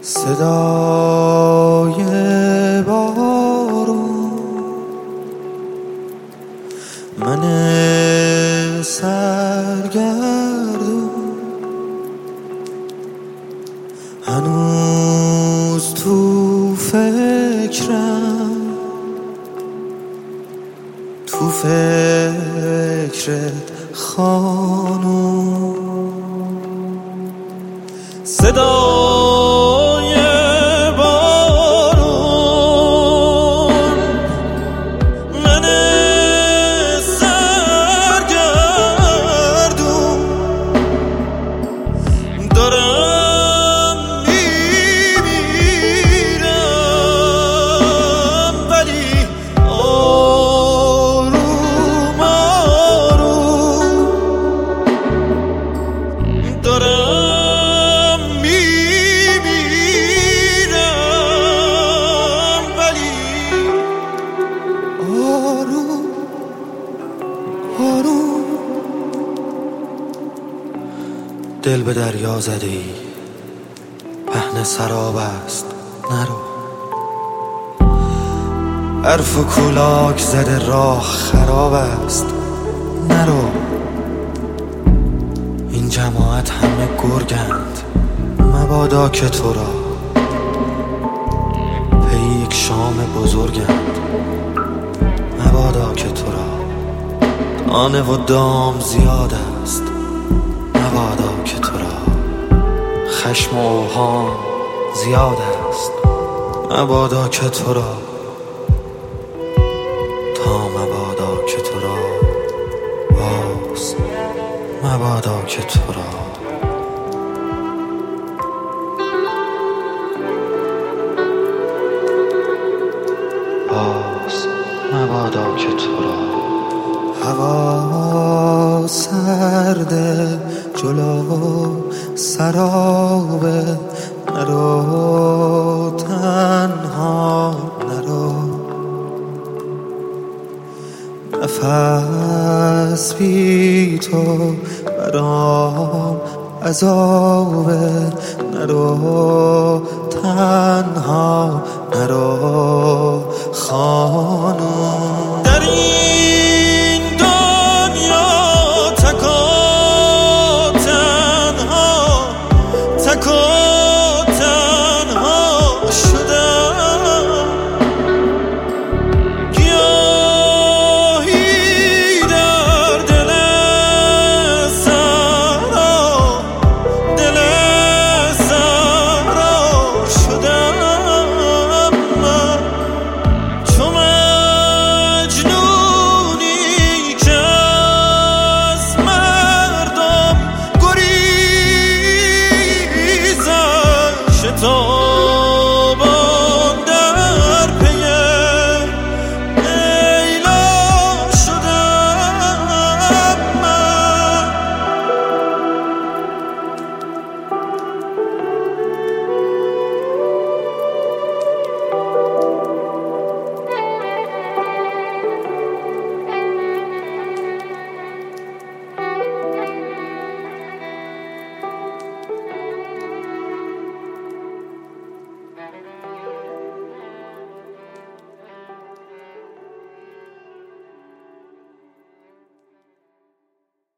صدای بارون، من سرگردون هنوز تو فکرم، تو فکرت خانوم. صدای بارون، من سرگردون دارم میمیرم، ولی آروم آروم دارم دل به دریا زده ای، پهن سراب است نرو. حرف و کولاک زده راه خراب است نرو. این جماعت همه گرگند، مبادا که تو را پی یک شام بزرگند، مبادا که تو را دانه و دام زیاد است، مبادا که تو را خشم و اوهام زیاد است، مبادا که تو را مبادا که تو را باز، مبادا که تو را باز، مبادا که تو را. هوا سرده جلو سرابه، نرو تنها نرو. نفس بی تو برام عذابه، نرو تنها نرو خانوم. در این